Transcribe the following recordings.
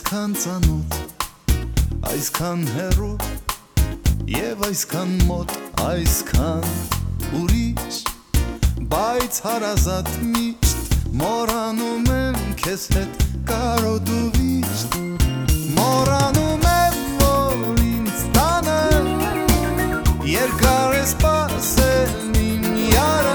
այսքան ծանոթ, այսքան հեռու եւ այսքան մոտ, այսքան ուրիշ, բայց հարազատ միշտ մոռանում եմ քեզ հետ կարոտու վիշտ, մոռանում եմ, որ ինձ տանը երկար է սպասել իմ յարը,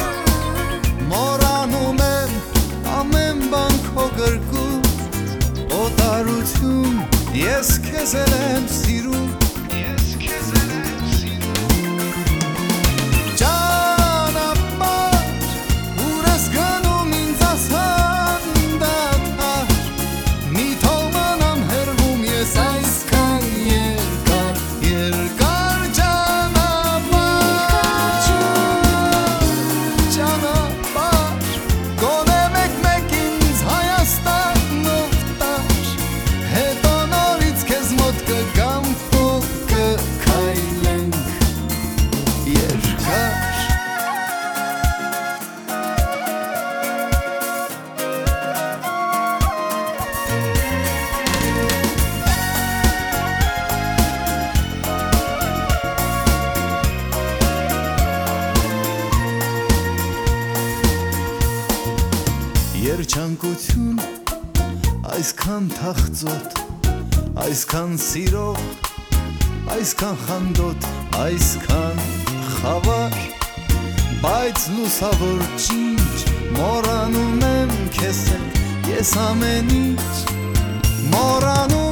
մոռանում եմ ամեն բան քո գրկում, օտարություն, ես քեզ եմ սիրում, երջանկություն, այսքան թախծոտ, այսքան սիրող, այսքան խանդոտ, այսքան խավար, բայց լուսավոր ջինջ, մոռանում եմ քեզ հետ, ես ամեն ինչ մոռանում